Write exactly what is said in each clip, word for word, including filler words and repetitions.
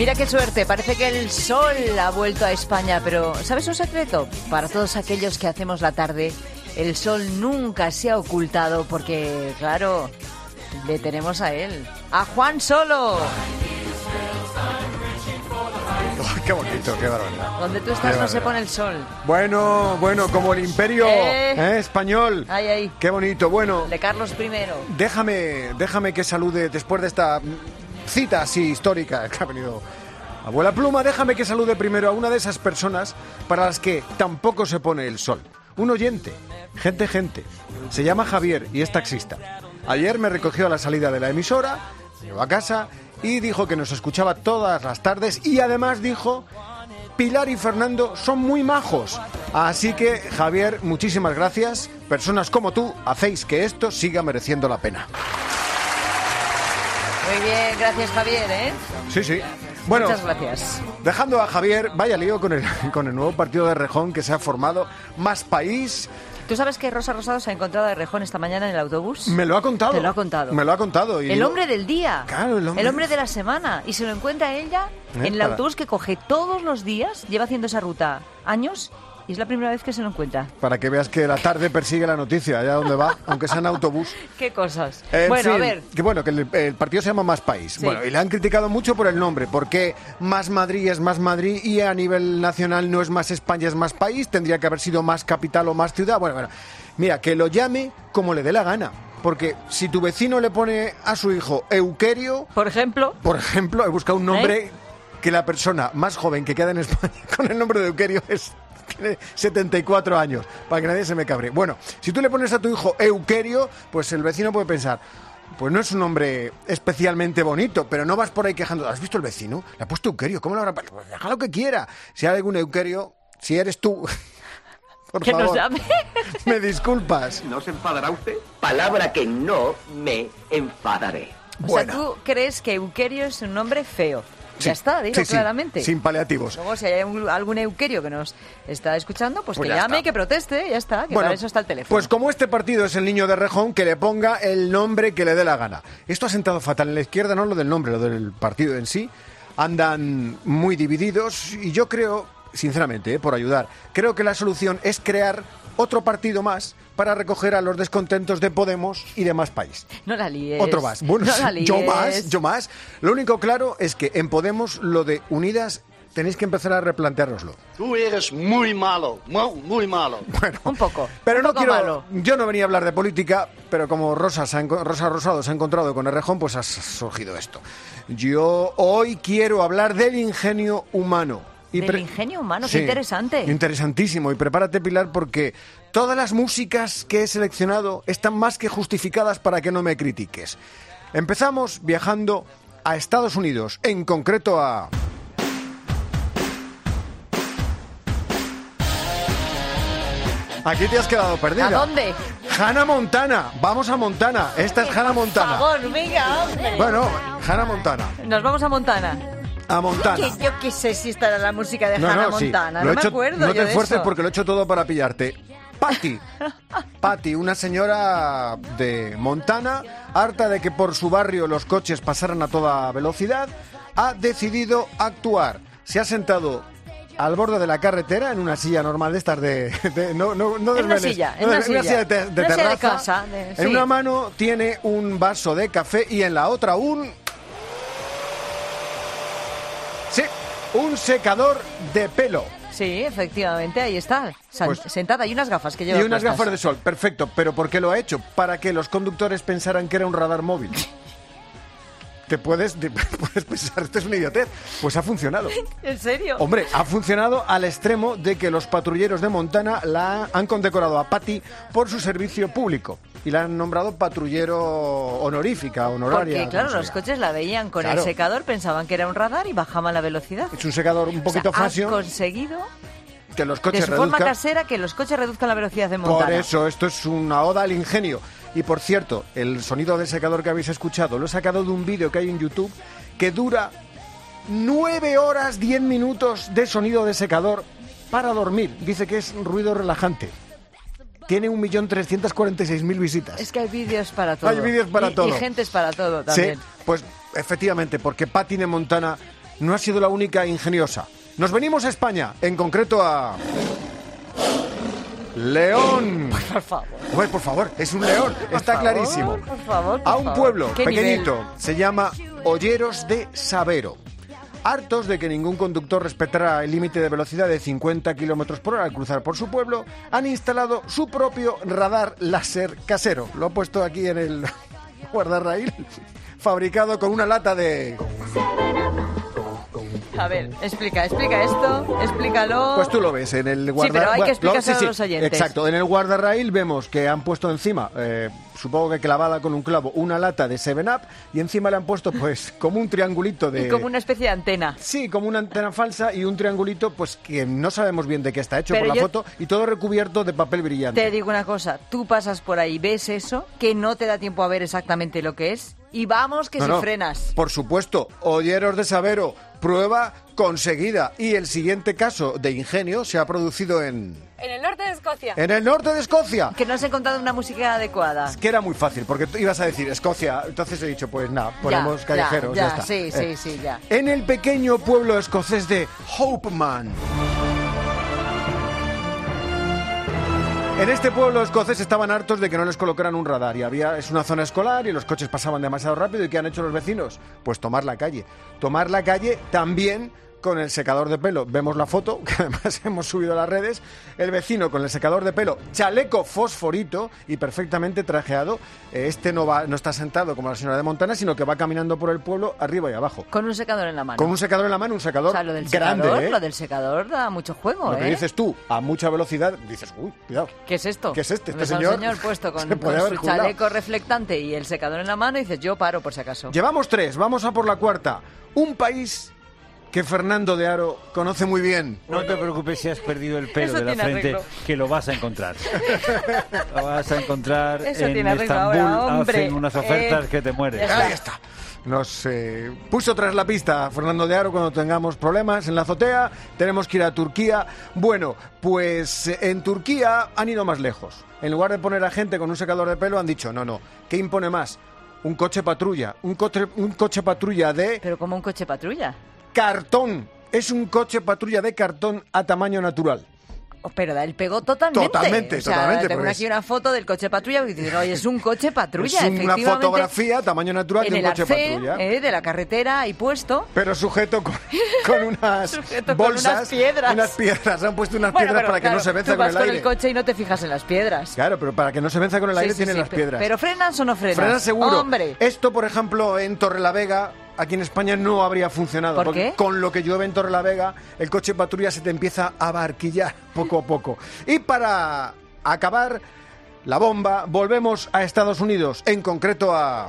Mira qué suerte, parece que el sol ha vuelto a España, pero ¿sabes un secreto? Para todos aquellos que hacemos la tarde, el sol nunca se ha ocultado porque, claro, le tenemos a él, a Juan Solo. Oh, qué bonito, qué barbaridad. Donde tú estás no se pone el sol. Bueno, bueno, como el imperio eh, ¿eh? español. Ay, ay. Qué bonito, bueno. De Carlos primero. Déjame, déjame que salude después de esta cita así histórica que ha venido Abuela Pluma, déjame que salude primero a una de esas personas para las que tampoco se pone el sol. Un oyente, gente, gente. Se llama Javier y es taxista. Ayer me recogió a la salida de la emisora, me llevó a casa y dijo que nos escuchaba todas las tardes y además dijo: Pilar y Fernando son muy majos. Así que, Javier, muchísimas gracias. Personas como tú hacéis que esto siga mereciendo la pena. Muy bien, gracias, Javier, ¿eh? Sí, sí. Bueno, muchas gracias. Dejando a Javier, vaya lío con el, con el nuevo partido de Errejón que se ha formado. Más País. ¿Tú sabes que Rosa Rosado se ha encontrado a Errejón esta mañana en el autobús? Me lo ha contado. Te lo ha contado. Me lo ha contado. Y el digo, hombre del día. Claro, el hombre. El hombre de la semana. Y se lo encuentra ella ¿Eh? en el Para... autobús que coge todos los días. Lleva haciendo esa ruta años y es la primera vez que se lo encuentra. Para que veas que la tarde persigue la noticia, allá donde va, aunque sea en autobús. Qué cosas. En bueno, fin, a ver. Que bueno, que el, el partido se llama Más País. Sí. Bueno, y le han criticado mucho por el nombre, porque Más Madrid es Más Madrid y a nivel nacional no es Más España, es Más País. Tendría que haber sido Más Capital o Más Ciudad. Bueno, bueno. Mira, que lo llame como le dé la gana. Porque si tu vecino le pone a su hijo Euquerio... Por ejemplo... Por ejemplo, he buscado un nombre ¿Eh? que la persona más joven que queda en España con el nombre de Euquerio es... Tiene setenta y cuatro años, para que nadie se me cabre. Bueno, si tú le pones a tu hijo Euquerio, pues el vecino puede pensar... Pues no es un nombre especialmente bonito, pero no vas por ahí quejando. ¿Has visto el vecino? Le ha puesto Euquerio. ¿Cómo lo habrá...? Pues deja lo que quiera. Si hay algún Euquerio, si eres tú... Por que favor, nos llame. Me disculpas. ¿No se enfadará usted? Palabra que no me enfadaré. O Bueno. sea, ¿tú crees que Euquerio es un nombre feo? Sí, Ya está, digo sí, sí, claramente. sin paliativos. Luego, si hay algún, algún Euquerio que nos está escuchando, pues, Pues que ya llame, está. que proteste, ya está, que Bueno, para eso está el teléfono. Pues como este partido es el niño de Errejón, que le ponga el nombre que le dé la gana. Esto ha sentado fatal en la izquierda, no lo del nombre, lo del partido en sí. Andan muy divididos y yo creo, sinceramente, eh, por ayudar, creo que la solución es crear otro partido más para recoger a los descontentos de Podemos y de Más País. No la líes. Otro más. Bueno, no la líes. yo más, yo más. Lo único claro es que en Podemos lo de Unidas tenéis que empezar a replanteároslo. Tú eres muy malo, muy, muy malo. Bueno, Un poco. Pero un no poco quiero. malo. Yo no venía a hablar de política, pero como Rosa, se ha, enco- Rosa Rosado se ha encontrado con Errejón, pues ha surgido esto. Yo hoy quiero hablar del ingenio humano. Y Del pre- ingenio humano, Sí, qué interesante. Interesantísimo. Y prepárate, Pilar, porque todas las músicas que he seleccionado están más que justificadas para que no me critiques. Empezamos viajando a Estados Unidos, en concreto a... Aquí te has quedado perdida. ¿A dónde? Hannah Montana. Vamos a Montana. Esta es Hannah Montana. Por favor, venga, hombre. Bueno, Hannah Montana. Nos vamos a Montana. A Montana. Que yo qué sé si estará la música de No, Hannah no, sí. Montana. Lo No he me hecho- acuerdo No yo te de esfuerces eso. porque lo he hecho todo para pillarte. Patty. Patty, una señora de Montana, harta de que por su barrio los coches pasaran a toda velocidad, ha decidido actuar. Se ha sentado al borde de la carretera en una silla normal de estas de... de- no, no, no En una desveles. silla, en No, una de- silla. de, de Una silla de terraza. casa, de- En sí. una mano tiene un vaso de café y en la otra un... Sí, un secador de pelo. Sí, efectivamente, ahí está. San- Pues- sentada y unas gafas que lleva. Y unas puestas. gafas de sol, perfecto. ¿Pero por qué lo ha hecho? Para que los conductores pensaran que era un radar móvil. Te puedes, te puedes pensar, esto es una idiotez. Pues ha funcionado. ¿En serio? Hombre, ha funcionado al extremo de que los patrulleros de Montana la han condecorado a Patty por su servicio público. Y la han nombrado patrullero honorífica, honoraria. Porque, claro, como los sea. coches la veían con Claro. el secador, pensaban que era un radar y bajaban la velocidad. Es un secador un poquito O sea, fashion, has conseguido que los de coches su forma reduzcan. casera que los coches reduzcan la velocidad de Montana. Por eso, esto es una oda al ingenio. Y por cierto, el sonido del secador que habéis escuchado lo he sacado de un vídeo que hay en YouTube que dura nueve horas diez minutos de sonido de secador para dormir. Dice que es ruido relajante. Tiene un millón trescientos cuarenta y seis mil visitas. Es que hay vídeos para todo. Hay vídeos para Y- todo. Y gentes para todo también. Sí, pues efectivamente, porque Patty de Montana no ha sido la única ingeniosa. Nos venimos a España, en concreto a... León. Por favor. Bueno, por favor, es un león, Por está favor, clarísimo. Por favor, por a un favor. pueblo ¿Qué pequeñito, nivel? se llama Olleros de Sabero. Hartos de que ningún conductor respetara el límite de velocidad de cincuenta kilómetros por hora al cruzar por su pueblo, han instalado su propio radar láser casero. Lo ha puesto aquí en el guardarraíl, fabricado con una lata de... A ver, explica, explica esto, explícalo. Pues tú lo ves en el guardarraíl. Sí, pero hay que Bueno, explicárselo a los oyentes. Exacto, en el guardarraíl vemos que han puesto encima, eh, supongo que clavada con un clavo, una lata de seven up y encima le han puesto pues como un triangulito de... Y como una especie de antena. Sí, como una antena falsa y un triangulito pues que no sabemos bien de qué está hecho Pero por la yo- foto y todo recubierto de papel brillante. Te digo una cosa, tú pasas por ahí, ves eso, que no te da tiempo a ver exactamente lo que es, y vamos que No, si no, frenas. Por supuesto, Olleros de Sabero, prueba conseguida. Y el siguiente caso de ingenio se ha producido en... En el norte de Escocia. En el norte de Escocia. Que no has encontrado una música adecuada. Es que era muy fácil, porque tú ibas a decir Escocia, entonces he dicho, pues nada, ponemos Ya, callejeros, ya, ya, ya, está. sí, sí, sí, ya. En el pequeño pueblo escocés de Hopeman. En este pueblo escocés estaban hartos de que no les colocaran un radar y había es una zona escolar y los coches pasaban demasiado rápido. ¿Y qué han hecho los vecinos? Pues tomar la calle. Tomar la calle también con el secador de pelo. Vemos la foto, que además hemos subido a las redes. El vecino con el secador de pelo, chaleco fosforito y perfectamente trajeado. Eh, Este no va, no está sentado como la señora de Montana, sino que va caminando por el pueblo arriba y abajo. Con un secador en la mano. Con un secador en la mano, un secador O sea, lo del grande, secador, ¿eh? lo del secador da mucho juego, Lo que ¿eh? dices tú, a mucha velocidad, dices, uy, cuidado. ¿Qué es esto? ¿Qué es este? Este Ves a un señor señor puesto con, se puede con haber su jubilado. chaleco reflectante y el secador en la mano y dices, yo paro por si acaso. Llevamos tres, vamos a por la cuarta. Un país que Fernando de Aro conoce muy bien. No te preocupes si has perdido el pelo Eso de la tiene frente, arreglo. que lo vas a encontrar. Lo vas a encontrar Eso en tiene arreglo Estambul. ahora, hombre. Hacen unas ofertas Eh, que te mueres. ya está. Ahí está. Nos eh, puso tras la pista Fernando de Aro cuando tengamos problemas en la azotea. Tenemos que ir a Turquía. Bueno, pues eh, en Turquía han ido más lejos. En lugar de poner a gente con un secador de pelo, han dicho, no, no, ¿qué impone más? Un coche patrulla. Un coche, un coche patrulla de Pero como un coche patrulla. cartón. Es un coche patrulla de cartón a tamaño natural. Oh, pero da el pego totalmente. Totalmente, o sea, totalmente, Tengo porque aquí es- una foto del coche patrulla y dices, oye, es un coche patrulla, Es una efectivamente. fotografía tamaño natural en de un el coche arcén, patrulla. eh, de la carretera ahí puesto. Pero sujeto con, con unas Sujeto con bolsas. unas piedras. Unas piedras. Han puesto unas Bueno, piedras pero para que claro, no se venza tú con vas el con aire. el coche y no te fijas en las piedras. Claro, pero para que no se venza con el Sí, aire sí, tienen sí, las pe- piedras. Pero frenas o no frenas. Frenan seguro. Hombre. Esto, por ejemplo, en Torrelavega, aquí en España no habría funcionado. ¿Por porque qué? Con lo que llueve en Torrelavega, el coche patrulla se te empieza a barquillar poco a poco. Y para acabar la bomba, volvemos a Estados Unidos, en concreto a...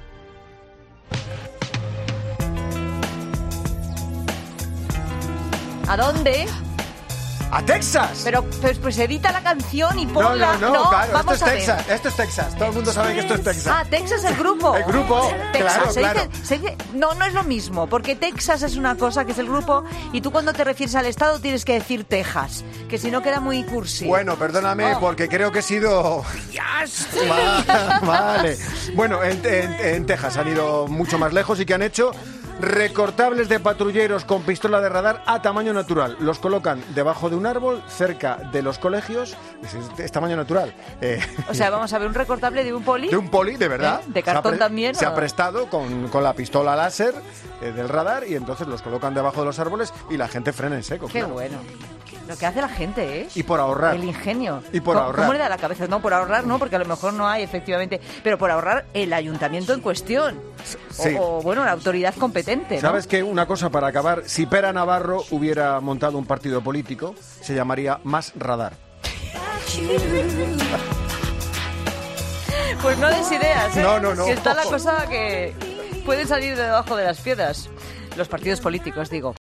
¿A dónde? ¡A Texas! Pero pues, pues edita la canción y no, ponla. no, no, claro, vamos esto es a ver. Texas, esto es Texas. Todo el mundo sabe que esto es Texas. Ah, Texas el grupo. El grupo, Texas, claro, se claro. dice- se dice- no, no es lo mismo, porque Texas es una cosa que es el grupo y tú cuando te refieres al estado tienes que decir Texas, que si no queda muy cursi. Bueno, perdóname, Oh. porque creo que he sido... Va- Vale. Bueno, en, en- en Texas han ido mucho más lejos y que han hecho recortables de patrulleros con pistola de radar a tamaño natural. Los colocan debajo de un árbol, cerca de los colegios. Es, es tamaño natural. Eh, O sea, vamos a ver un recortable de un poli. de un poli, de verdad. ¿Eh? ¿De cartón Se ha pre- también, Se o? ha prestado con, con la pistola láser eh, del radar y entonces los colocan debajo de los árboles y la gente frena en seco. Qué claro. bueno. Lo que hace la gente, ¿eh? Y por ahorrar. El ingenio. Y por ¿Cómo- ahorrar. ¿Cómo le da la cabeza? No, por ahorrar no, porque a lo mejor no hay, efectivamente. Pero por ahorrar el ayuntamiento en cuestión. Sí. O, o, bueno, la autoridad competente, ¿no? ¿Sabes qué? Una cosa para acabar. Si Pera Navarro hubiera montado un partido político, se llamaría Más Radar. Pues no des ideas, ¿eh? No, no, no. Que está la cosa que puede salir de debajo de las piedras. Los partidos políticos, digo.